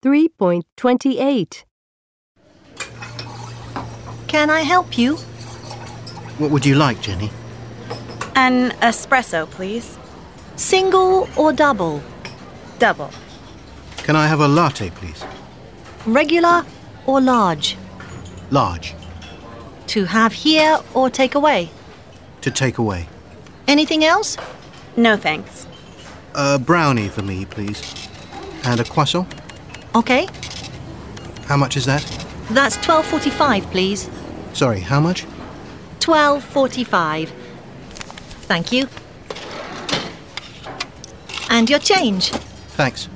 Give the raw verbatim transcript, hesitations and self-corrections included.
three point two eight. Can I help you? What would you like, Jenny? An espresso, please. Single or double? Double. Can I have a latte, please? Regular or large? Large. To have here or take away? To take away. Anything else? No thanks. A brownie for me, please. And a croissant. Okay. How much is that? That's twelve forty-five, please. Sorry, how much? twelve forty-five. Thank you. And your change. Thanks.